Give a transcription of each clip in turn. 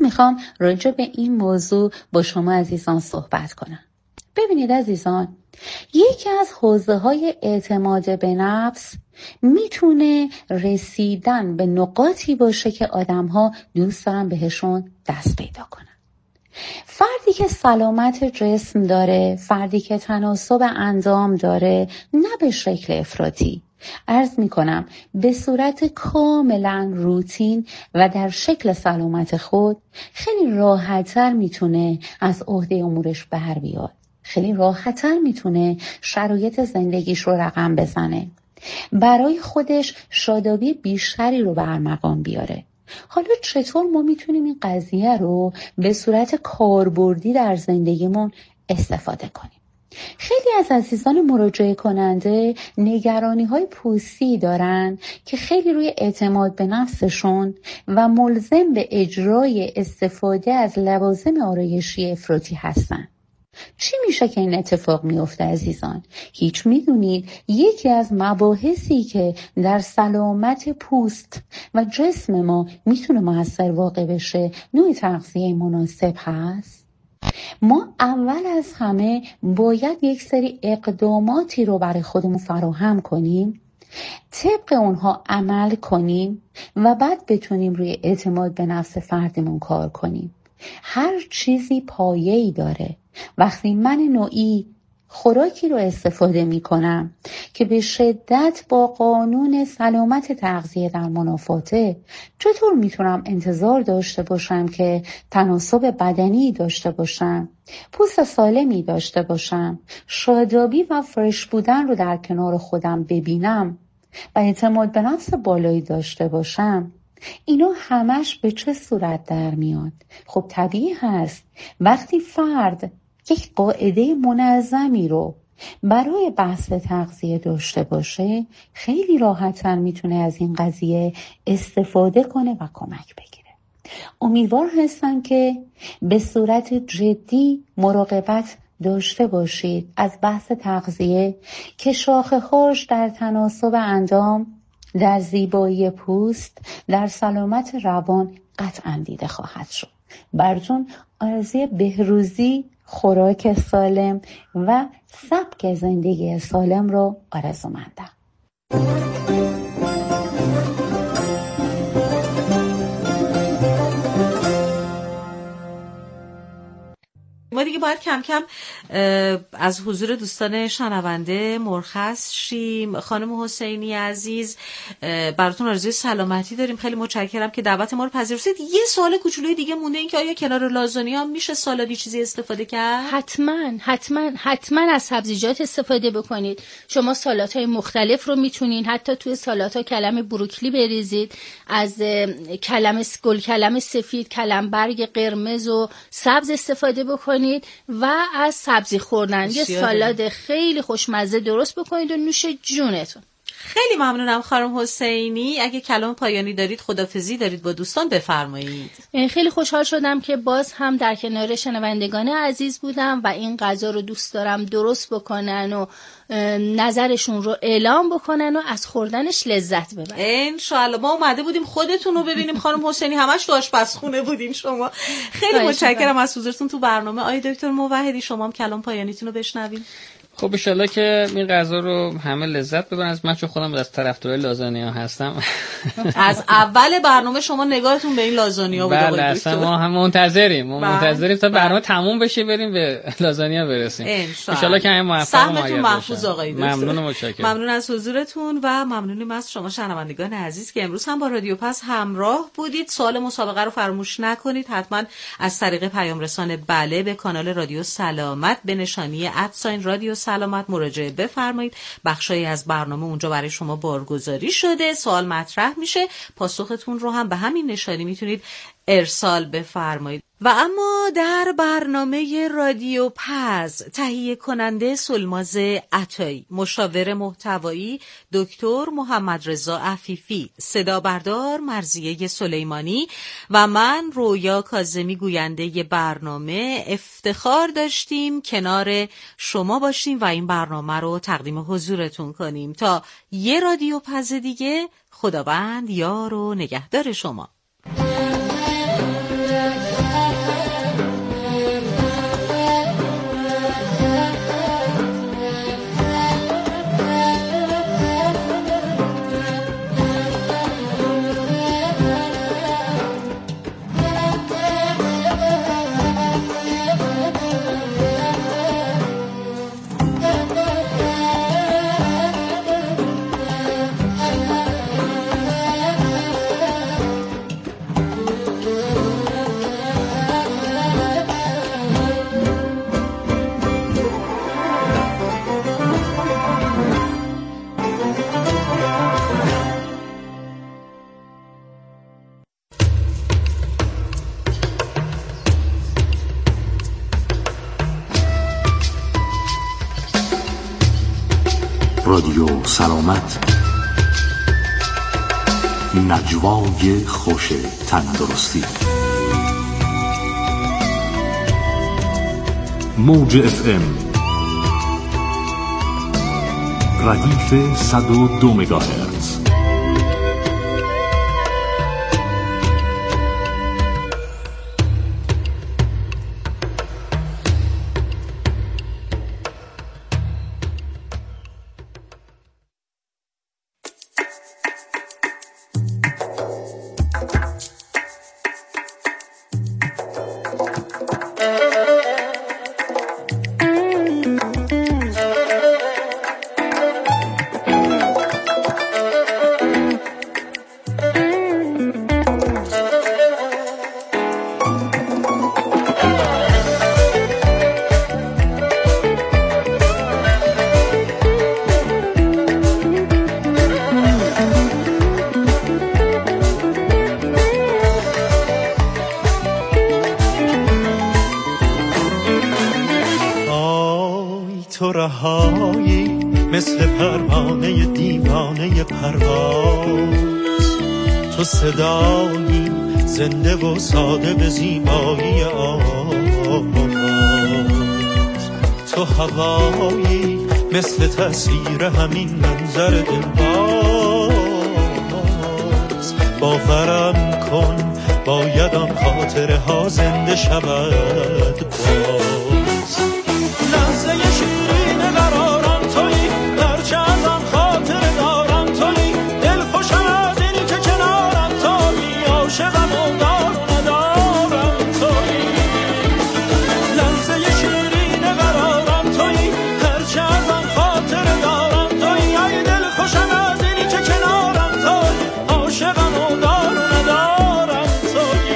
میخوام راجع به این موضوع با شما عزیزان صحبت کنم. ببینید عزیزان، یکی از حوزه‌های اعتماد به نفس میتونه رسیدن به نقاطی باشه که آدم‌ها دوست دارن بهشون دست پیدا کنن. فردی که سلامت جسم داره، فردی که تناسب اندام داره، نه به شکل افراطی، عرض میکنم به صورت کاملا روتین و در شکل سلامت خود، خیلی راحت‌تر میتونه از عهده امورش بر بیاد، خیلی راحت‌تر میتونه شرایط زندگیش رو رقم بزنه، برای خودش شادابی بیشتری رو بر مقام بیاره. حالا چطور ما میتونیم این قضیه رو به صورت کاربردی در زندگیمون استفاده کنیم؟ خیلی از عزیزان مراجعه کننده نگرانی‌های پوستی دارن که خیلی روی اعتماد به نفسشون و ملزم به اجرای استفاده از لوازم آرایشی افراطی هستن. چی میشه که این اتفاق میفته عزیزان؟ هیچ میدونید یکی از مباحثی که در سلامت پوست و جسم ما میتونه مؤثر واقع بشه نوع تغذیه مناسب هست؟ ما اول از همه باید یک سری اقداماتی رو برای خودمون فراهم کنیم، طبق اونها عمل کنیم و بعد بتونیم روی اعتماد به نفس فردمون کار کنیم. هر چیزی پایه‌ای داره. وقتی من نوعی خوراکی رو استفاده می کنم که به شدت با قانون سلامت تغذیه در منافاته، چطور میتونم انتظار داشته باشم که تناسب بدنی داشته باشم، پوست سالمی داشته باشم، شادابی و فرش بودن رو در کنار خودم ببینم و اعتماد به نفس بالایی داشته باشم؟ اینا همش به چه صورت در میاد؟ خب طبیعی هست وقتی فرد یک قاعده منظمی رو برای بحث تغذیه داشته باشه، خیلی راحت‌تر میتونه از این قضیه استفاده کنه و کمک بگیره. امیدوار هستم که به صورت جدی مراقبت داشته باشید از بحث تغذیه که شاخه‌هاش در تناسب اندام، در زیبایی پوست، در سلامت روان قطعاً دیده خواهد شد. براتون آرزوی بهروزی، خوراک سالم و سبک زندگی سالم رو آرزومندم. ما دیگه باید کم کم از حضور دوستان شنونده مرخص شیم. خانم حسینی عزیز، براتون آرزوی سلامتی داریم. خیلی متشکرم که دعوت ما رو پذیرفتید. یه سوال کوچولوی دیگه مونده، این که آیا کنار لازانیا هم میشه سالادی چیزی استفاده کرد؟ حتما از سبزیجات استفاده بکنید. شما سالادهای مختلف رو میتونین، حتی توی سالادها کلم بروکلی بریزید، از گل کلم سفید، کلم برگ قرمز و سبز استفاده بکنید و از سبزی خوردن یه سالاد خیلی خوشمزه درست بکنید و نوش جونتون. خیلی ممنونم خانم حسینی. اگه کلام پایانی دارید، خداحافظی دارید با دوستان، بفرمایید. خیلی خوشحال شدم که باز هم در کنار شنوندگان عزیز بودم و این غذا رو دوست دارم درست بکنن و نظرشون رو اعلام بکنن و از خوردنش لذت ببرن. انشالله. ما اومده بودیم خودتون رو ببینیم خانم حسینی، همش تو آشپزخونه بودین شما. خیلی متشکرم از حضورتون تو برنامه. آقای دکتر موحدی، شما هم کلام پایانیتون رو بشنویم. خب ان شاءالله که این غذا رو همه لذت ببرن. از من چون خودم از طرفدارای لازانیا هستم، از اول برنامه شما نگاهتون به این لازانیا بود. بله اصلا ما هم منتظریم تا برنامه تموم بشه بریم به لازانیا برسیم ان شاءالله که همه موفق و سهمتون محفوظ آقای دکتر. ممنون و متشکرم. ممنون از حضورتون و ممنونیم از شما شنوندگان عزیز که امروز هم با رادیو پس همراه بودید. سوال مسابقه رو فراموش نکنید. حتما از طریق پیام رسان بله به کانال رادیو سلامت به نشانی @رادیو سلامت مراجعه بفرمایید. بخشایی از برنامه اونجا برای شما بارگذاری شده. سوال مطرح میشه، پاسختون رو هم به همین نشانی میتونید ارسال بفرمایید. و اما در برنامه رادیو پز تهیه کننده سلماز عطایی، مشاور محتوایی دکتر محمد رضا عفیفی، صدا بردار مرضیه سلیمانی و من رویا کاظمی گوینده برنامه افتخار داشتیم کنار شما باشیم و این برنامه رو تقدیم حضورتون کنیم. تا یه رادیو پز دیگه، خداوند یار و نگهدار شما. رادیو سلامت، نجوای خوش تندرستی. موج FM ردیف 102 مگاهرتز. تو رهایی مثل پروانه دیوانه پرواز، تو صدایی زنده و ساده به زیبایی آواز، تو هوایی مثل تصویر همین منظر دلباز. باورم کن باید آن خاطره ها زنده شود باز. لحظه شیرین قرارم تویی، هرچه از آن خاطره دارم تویی، دل خوشم از اینی که کنارم تویی، عاشقم و دار و ندارم تویی. لحظه شیرین قرارم تویی، هرچه از آن خاطره دارم تویی، ای دل خوشم از اینی که کنارم تویی، عاشقم و دار و ندارم تویی.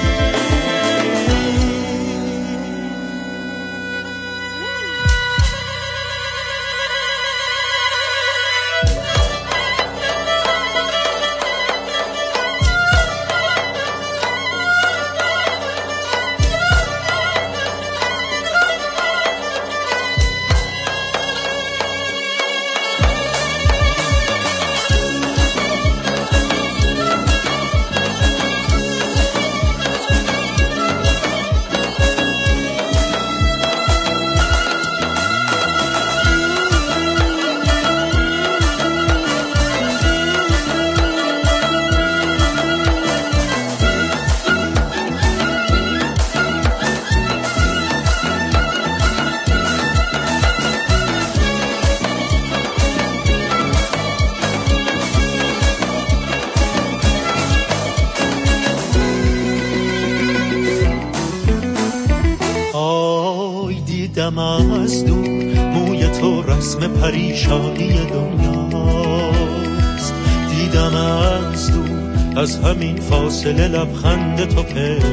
دیدم از دور موی تو رسم پریشانی دنیاست، دیدم از دور از همین فاصله لبخند تو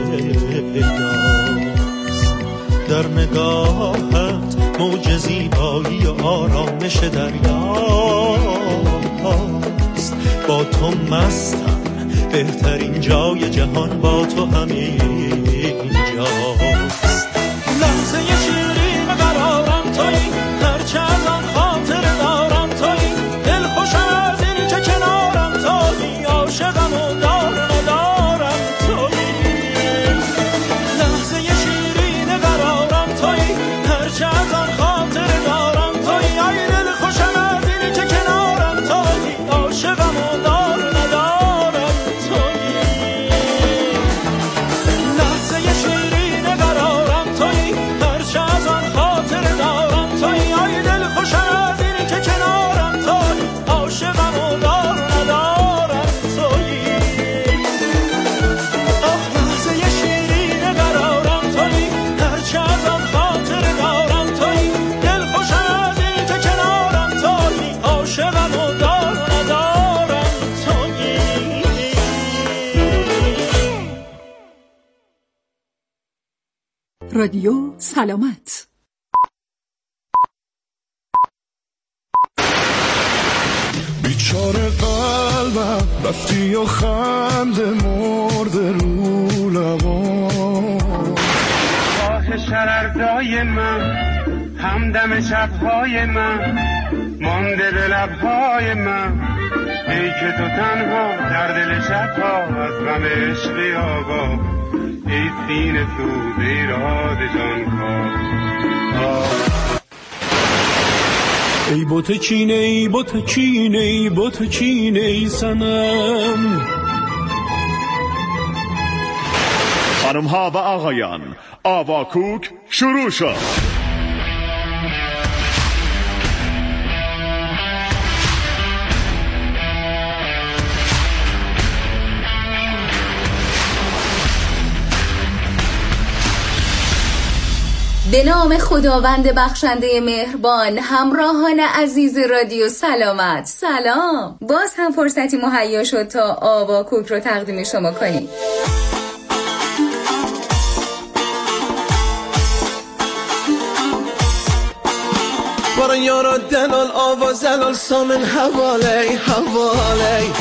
پیداست. در نگاهت موج زیبایی و آرامش دریاست. با تو مستم، بهترین جای جهان با تو همین جاست. لحظه شیرین قرارم تویی، هرچه از آن خاطره دارم تویی، دل خوشم از اینی که کنارم تویی، عاشقم و دار و ندارم تویی. لحظه شیرین قرارم تویی، هرچه از آن خاطره دارم تویی، ای دل خوشم از اینی که کنارم تویی، عاشقم و دار و ندارم تویی. لحظه شیرین قرارم تویی، هرچه از آن خاطره دارم تویی، ای دل خوشم از اینی که کنارم تویی، عاشقم و دار و ندارم تویی. آخ لحظه شیرین قرارم تویی، هرچه از آن خاطره دارم تویی، دل خوشم از اینی که کنارم تویی، عاشقم و دار و ندارم تویی. رادیو سلامت. بیچاره قلبم رفتی و خنده مرده رو لبام، شرردای من، همدم شبهای من، مانده به لبهای من، ای که تو تنها در دل شبها از غم عشقی آگاه، ای سینه سوز ایراد جانکاه. ای بت چینه ای بت چینه ای بت چینه ای صنم. خانم ها و آقایان، آواکوک شروع شد. به نام خداوند بخشنده مهربان، همراهان عزیز رادیو سلامت، سلام. باز هم فرصتی مهیا شد تا آواکوک رو تقدیم شما کنیم. برای یارا دلال آواز زلال سامن حوالی حوالی.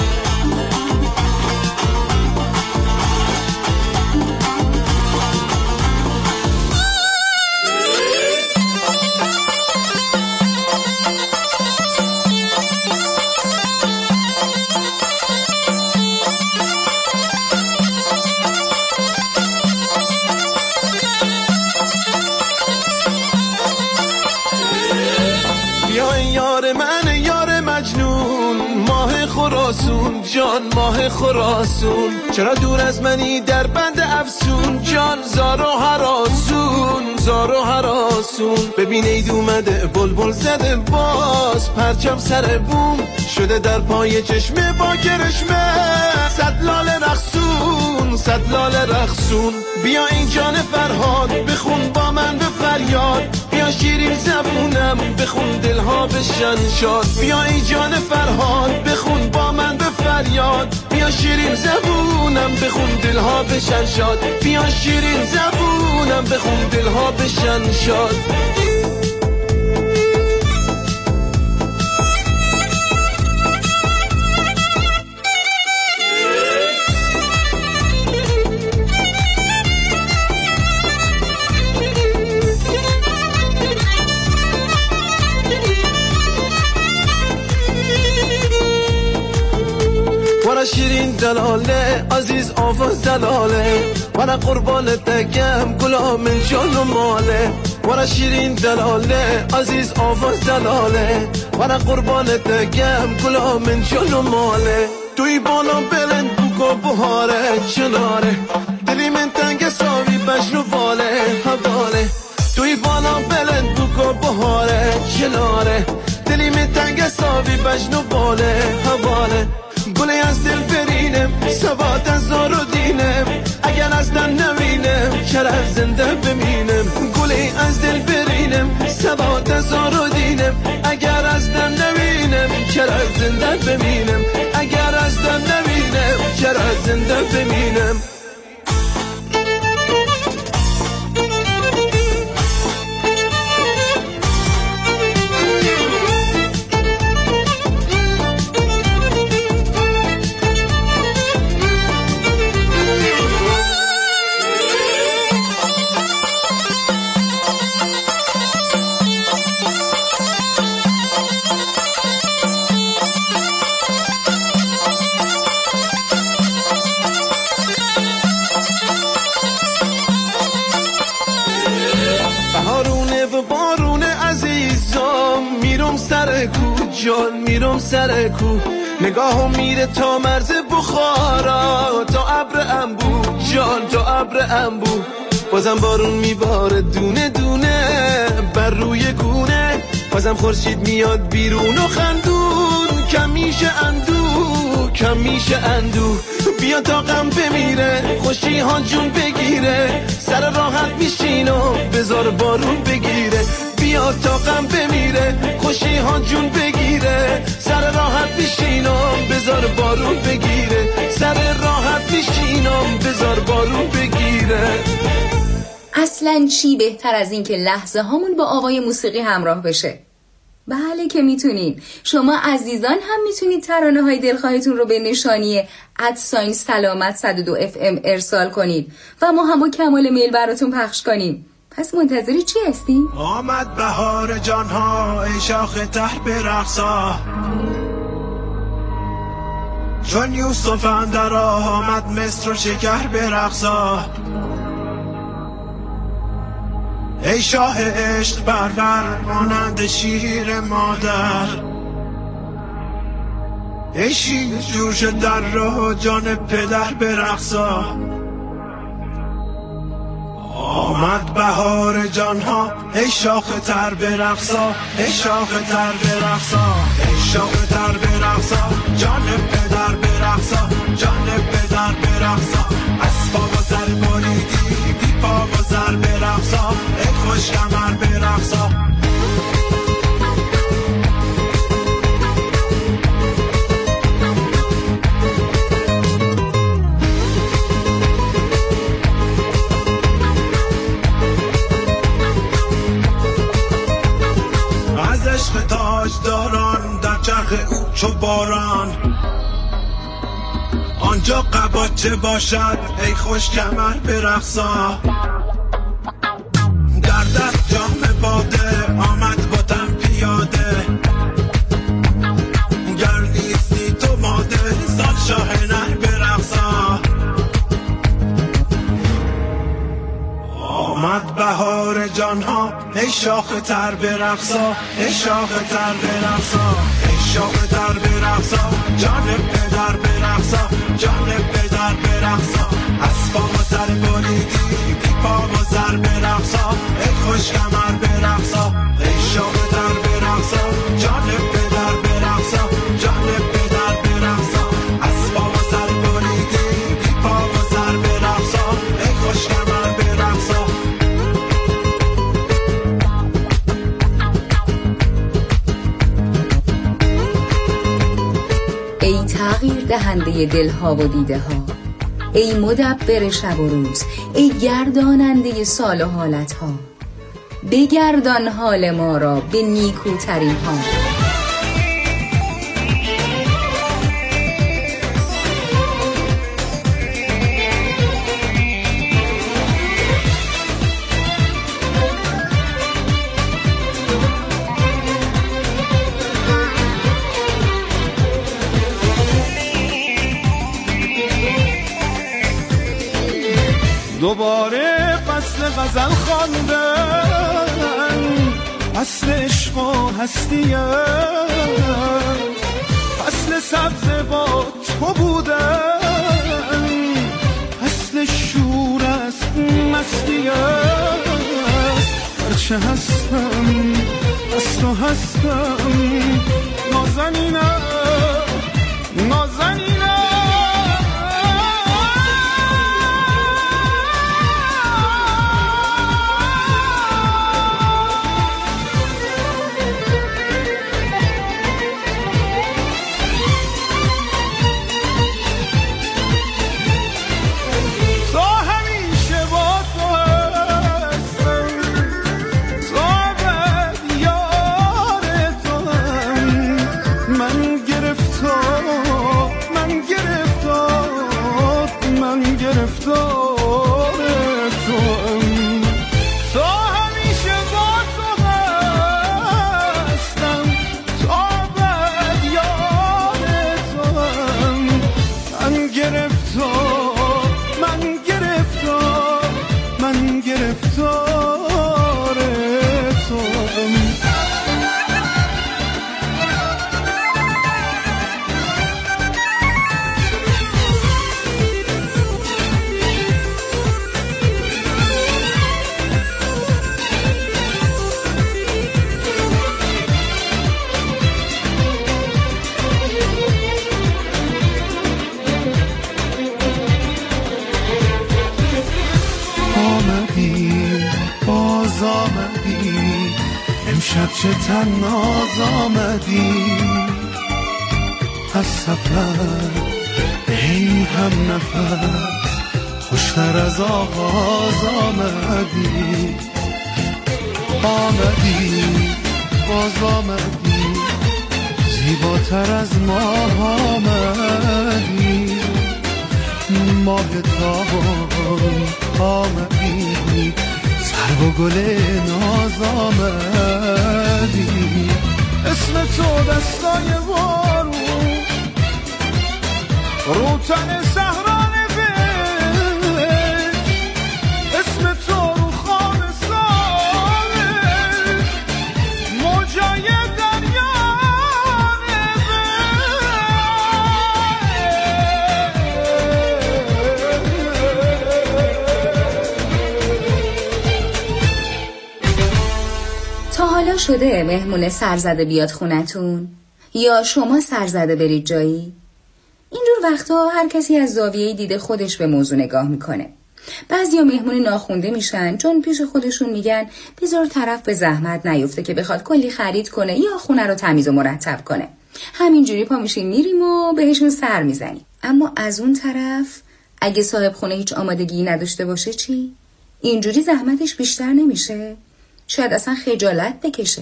جان ماه خراسون، چرا دور از منی در بند افسون؟ جان زار و هراسون، زار و هراسون. ببین اید اومده بلبل زده باز، پرچم سر بوم شده در پای چشمه با کرشمه. صد لاله رقصون، صد لاله رقصون. بیا این جان فرهاد بخون با من به فریاد، بیا شیرین زبونم بخون دلها بشن شاد. بیا این جان فرهاد بخون با من به فریاد، بیا شیرین زبونم بخون دلها بشن شاد. بیا شیرین زبونم بخون دلها بشن شاد. ورا شیرین دلاله عزیز آواز دلاله، ورا قربانت دگم گلام جان و ماله. ورا شیرین دلاله عزیز آواز دلاله، ورا قربانت دگم گلام جان و ماله. توی بالا بلند بگو بهاره چناره، دلی من تنگ ساوی بشنو واله حواله. توی بالا بلند بگو بهاره چناره، دلی من تنگ ساوی بشنو واله حواله. گله از دل برینم ثبات از زار و دینم، اگر از دن نمینم چرا زنده بمینم. گله از دل برینم ثبات از زار و دینم، اگر از دن نمینم چرا زنده بمینم. اگر از دن نمینم چرا زنده بمینم. جان میرم سر کو، نگاهم میره تا مرز بخارا، تا ابر انبو جان تا ابر انبو. بازم بارون میباره دونه دونه بر روی گونه، بازم خورشید میاد بیرون و خندون. کم میشه اندو کم میشه اندو، بیا تا غم بمیره خوشی ها جون بگیره. سر راحت میشین و بذار بارون بگیره. بیا تا غم بمیره خوشی ها جون بگیره. سر راحت میشینم بذار بارون بگیره. سر راحت میشینم بذار بارون بگیره. اصلاً چی بهتر از این که لحظه هامون با آوای موسیقی همراه بشه؟ بله که میتونین. شما عزیزان هم میتونید ترانه های دلخواهتون رو به نشانی @سلامت 102 FM ارسال کنید و ما هم با کمال میل براتون پخش کنیم. پس منتظری چی هستی؟ آمد بهار جانها ای شاخ تر برقصا، چون یوسف اندر آمد مصر و شکر برقصا. ای شاه عشق پرور مانند شیر مادر، ای شیر جوش در راه جان پدر برقصا. آمد بهار جانها ای شاخ تر برقصا، ای شاخ تر برقصا، ای شاخ تر برقصا، جان پدر برقصا، جان پدر برقصا. از پا و سر بریدی بی پا و سر برقصا، ای خوش کمر برقصا. عشق تاجداران در چرخ او چو باران، آنجا قباچه باشد ای خوش کمر برقصا. در دست جام باده آمد با تن پیاده، گر نیستی تو ماده سال شاه نر برقصا. آمد بهار جانها ای شاخ تر برقصا، ای شاخ تر برقصا، ای شاخ تر برقصا، جان پدر برقصا، جان پدر برقصا. از پا و سر بریدی بی پا و سر برقصا، ای خوش کمر برقصا. ای شاخ تر برقصا، جان پدر برقصا، جان پدر برقصا. از پا و سر بریدی بی پا و سر برقصا، ای خوش کمر برقصا. ای تغییر دهنده دلها و دیده ها، ای مدبر شب و روز، ای گرداننده سال و حالت ها، بگردان حال ما را به نیکوترین ها. دوباره فصل غزل خواندن، فصل عشق و هستیه، فصل سبز با تو بودن، فصل شور است مستیه. هرچه هستم از تو هستم، نازنینه نازنینه. امشب چه تناز آمدی، از سفر ای هم نفس خوشتر از آغاز آمدی. آمدی باز آمدی، زیباتر از ماه آمدی. ماه تابان آمدی، سرو و گل ناز آمدی، اسم تو دستای بارون روتن صحرا نوشت، اسم تو رو خواب ساله موجای دریا تا حالا شده مهمون سرزده بیاد خونتون؟ یا شما سرزده برید جایی؟ اینجور وقتا هر کسی از زاویه دید خودش به موضوع نگاه میکنه. بعضیا مهمون ناخونده میشن چون پیش خودشون میگن بذار طرف به زحمت نیفته که بخواد کلی خرید کنه یا خونه رو تمیز و مرتب کنه. همینجوری پا میشیم میریم و بهشون سر میزنیم. اما از اون طرف اگه صاحب خونه هیچ آمادگی نداشته باشه چی؟ اینجوری زحمتش بیشتر نمیشه؟ شاید اصلا خجالت بکشه.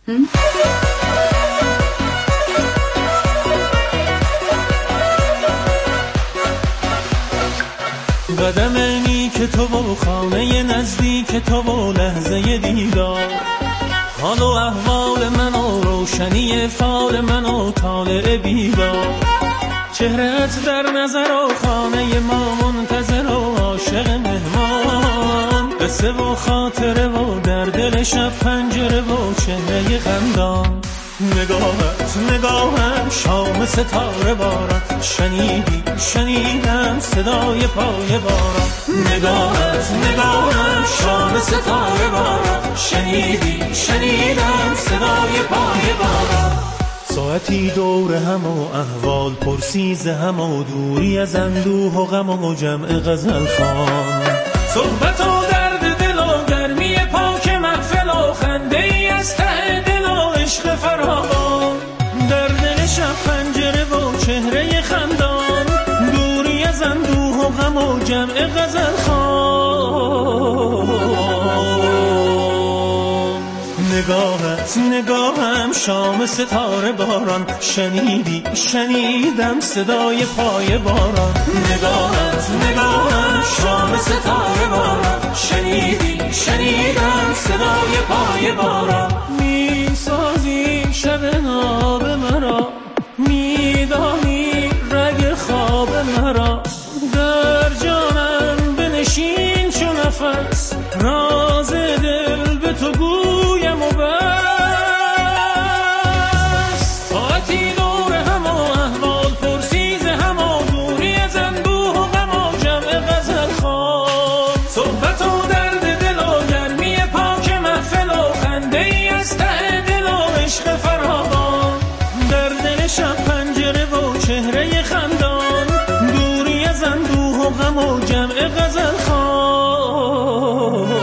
قدم نیک تو و خانه نزدیک تو و لحظه دیدار، حال و احوال من و روشنی فال من و طالع بیدار، چهرت در نظر و خانه ما منتظر و عاشق مهمان، قصه و خاطره و در دل شب پنجره و چهره خندان، نگاهم شام ستاره باران، شنیدم صدای پای باران، نگاهم شام ستاره باران، شنیدم صدای پای باران. ساعتی دور هم و احوال پرسیز هم و دوری از اندوه و غم و جمع غزل خوان، صحبت و درد دل و گرمی پاک محفل و خنده ای از ته دل و عشق فراوان، در دل شب پنجره و چهره خندان، دوری از اندوه و غم و جمع غزل خوان. نگاهم شام ستاره باران، شنیدم صدای پای باران، نگاهم شام ستاره باران، شنیدم صدای پای باران. میسازی شب ناب مرا، میدانی رگ خواب مرا، در جانم بنشین چو نفس، راز دل به تو گویم و بس. ساعتی دور هم و احوال پرسیز هم و دوری از اندوه و غم و جمع غزل خوان، صحبت و درد دل و گرمی پاک محفل و خنده ای از ته دل و عشق فراوان، در دل شب پنجره و چهره خندان، دوری از اندوه و غم و جمع غزل خوان.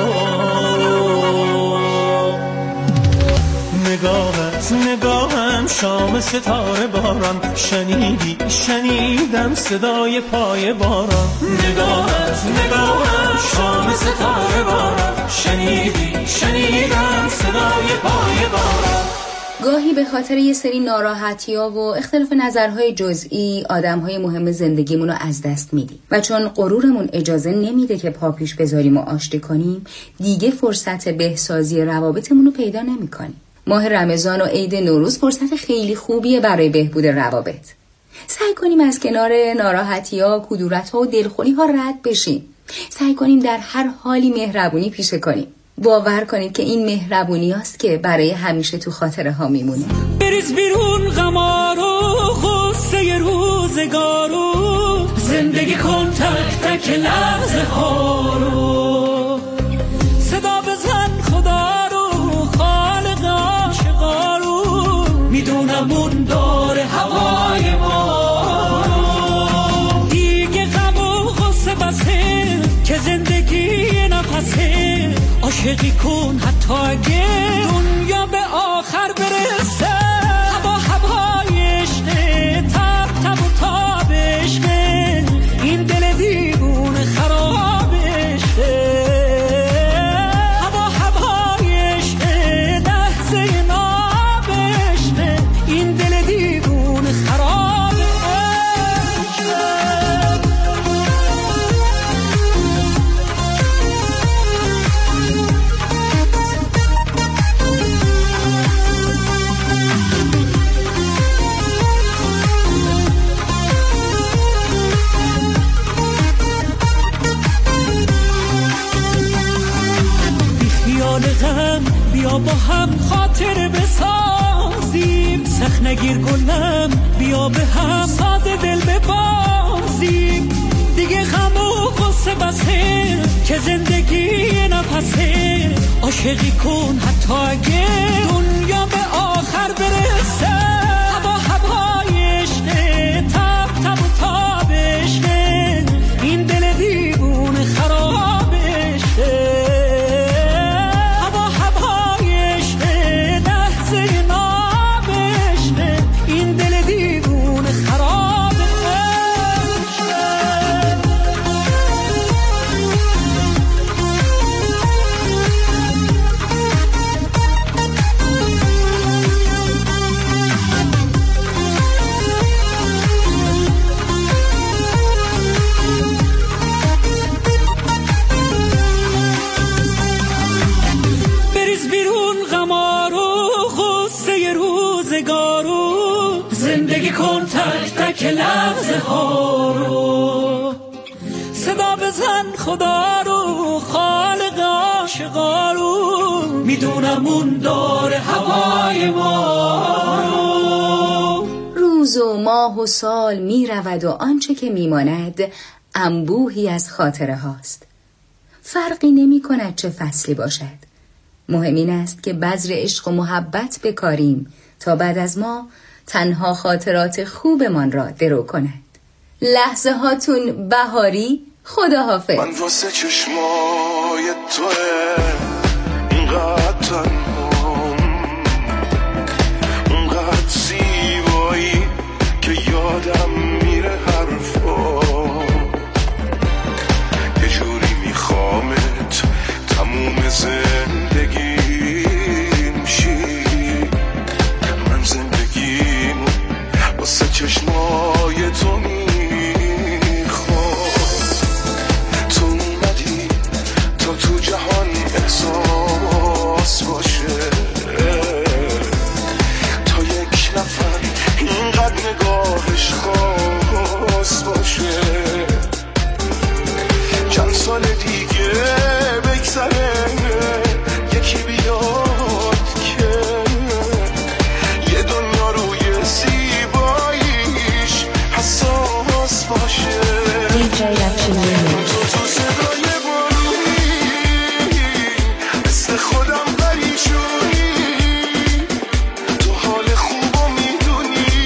نگاهم شام ستاره باران، شنیدم صدای پای باران، نگاهم شام ستاره باران، شنیدم صدای پای باران. گاهی به خاطر یه سری ناراحتی‌ها و اختلاف نظرهای جزئی آدم‌های مهم زندگیمون رو از دست میدیم و چون غرورمون اجازه نمیده که پا پیش بذاریم و آشتی کنیم، دیگه فرصت بهسازی روابطمون رو پیدا نمی‌کنیم. ماه رمضان و عید نوروز فرصت خیلی خوبیه برای بهبود روابط. سعی کنیم از کنار ناراحتی‌ها، کدورت‌ها و دلخوری‌ها رد بشیم. سعی کنیم در هر حالی مهربونی پیشه کنیم. باور کنید که این مهربونی هست که برای همیشه تو خاطره ها میمونه. بریز بیرون غمارو، غصه روزگارو، زندگی کن تک تک لحظه ها رو، صدا بزن خدا رو، خالق عاشقا رو، میدونم اون داره هوای ما رو، دیگه غم و غصه بسه که زندگی نفسه، عاشقی کن حتی اگه دنیا به آخر برسه، هوای عشقه، تب تب و تاب عشقه، این دل دیوونه خراب عشقه، هوای عشقه، لحظه ناب عشقه، این دل دیوونه خراب عشقه. غم بیا با هم خاطر بسازیم، سخت نگیر گلم بیا به هم ساده دل ببازیم، دیگه غم و غصه بسه که زندگی نفسه، عاشقی کن حتی اگه دنیا به آخر برسه، هوا هوای عشقه، تب تب و تاب عشقه، این دل دیوونه خراب عشقه، هوا هوای عشقه، لحظه ناب عشقه، این دل دیوونه خراب عشقه. بریز بیرون غمارو غصه روزگارو، زندگی کن تک تک لحظه ها رو، صدا بزن خدا رو خالق عاشقا رو، میدونم اون داره هوای ما رو. روز و ماه و سال می رود و آنچه که می ماند انبوهی از خاطره هاست. فرقی نمی کند چه فصلی باشد. مهم این است که بذر عشق و محبت بکاریم تا بعد از ما تنها خاطرات خوبمان را درو کند. لحظه هاتون بهاری. خداحافظ. من واسه چشمای توه اینقدر تنهام، اونقدر زیبایی که یادم میره حرفا، یه جوری میخوامت تموم زندگیم شی، من زندگیم واسه چشمای تو میخوام، تو اومدی تا تو جهان احساس باشه، تا یک نفر اینقدر نگاهش خاص باشه، چند سال دیگه بگذره یکی بیاد که یه دنیا روی زیباییش حساس باشه، تو صدای بارونی مثل خودم پریشونی، تو حال خوبو میدونی،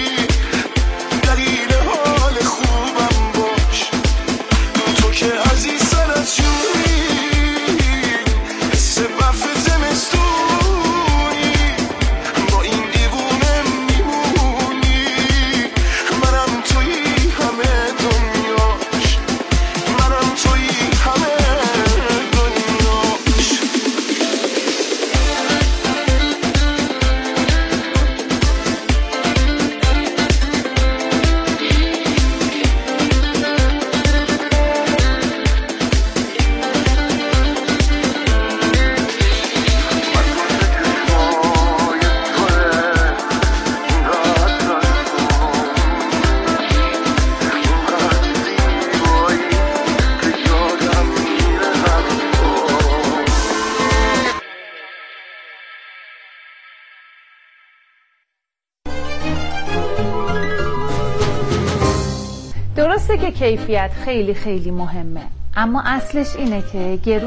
دلیل حال خوبم باش، تو که عزیزتر از جونی، حس برف زمستونی، با این دیوونه میمونی، منم توی همه دنیاش، منم توی همه دنیاش. درسته که کیفیت خیلی خیلی مهمه، اما اصلش اینه که